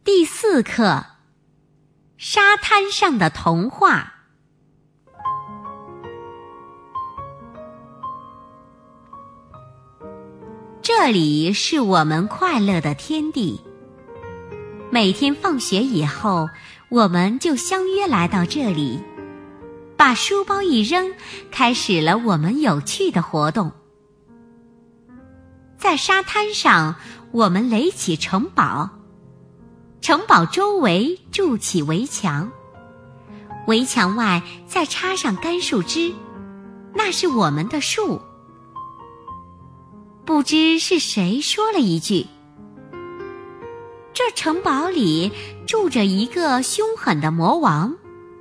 第4课：沙滩上的童话。这里是我们快乐的天地。每天放学以后，我们就相约来到这里，把书包一扔，开始了我们有趣的活动。在沙滩上，我们垒起城堡，城堡周围筑起围墙，围墙外再插上干树枝，那是我们的树。不知是谁说了一句：这城堡里住着一个凶狠的魔王。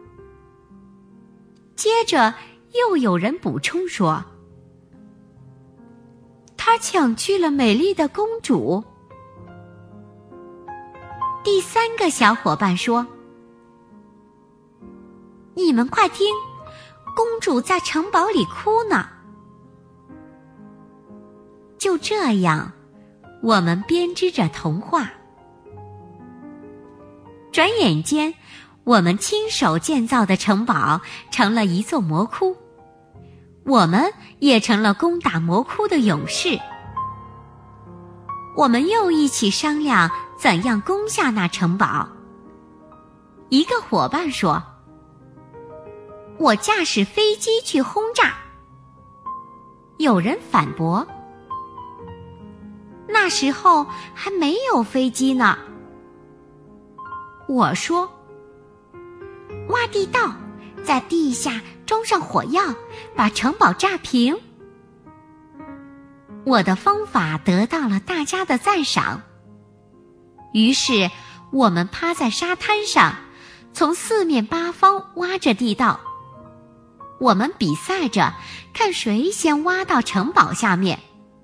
接着又有人补充说，他抢去了美丽的公主。第3个小伙伴说，你们快听，公主在城堡里哭呢。就这样，我们编织着童话。转眼间，我们亲手建造的城堡成了一座魔窟，我们也成了攻打魔窟的勇士。我们又一起商量怎样攻下那城堡。一个伙伴说，我驾驶飞机去轰炸。有人反驳，那时候还没有飞机呢。我说，挖地道，在地下装上火药，把城堡炸平。我的方法得到了大家的赞赏，于是我们趴在沙滩上，从4面8方挖着地道。我们比赛着，看谁先挖到城堡下面。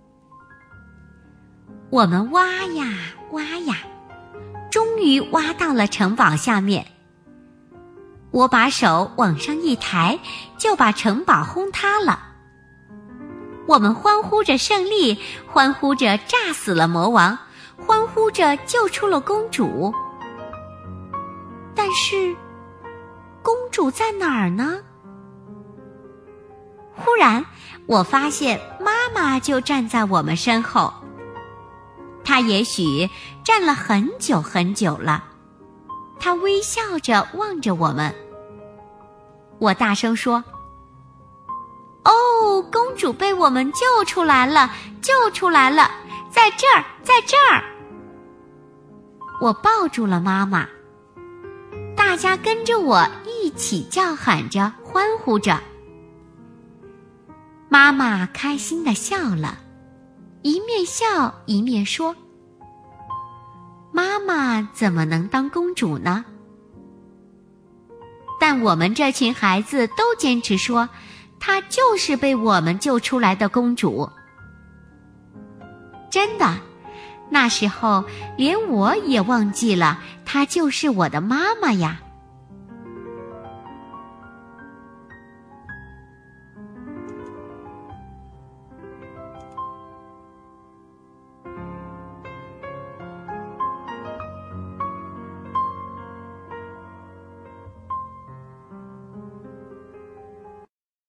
我们挖呀挖呀，终于挖到了城堡下面。我把手往上一抬，就把城堡轰塌了。我们欢呼着胜利，欢呼着炸死了魔王，欢呼着救出了公主。但是，公主在哪儿呢？忽然，我发现妈妈就站在我们身后。她也许站了很久很久了，她微笑着望着我们。我大声说，哦，公主被我们救出来了，救出来了，在这儿，在这儿！我抱住了妈妈，大家跟着我一起叫喊着，欢呼着。妈妈开心地笑了，一面笑一面说，妈妈怎么能当公主呢？但我们这群孩子都坚持说，她就是被我们救出来的公主。真的，那时候连我也忘记了她就是我的妈妈呀。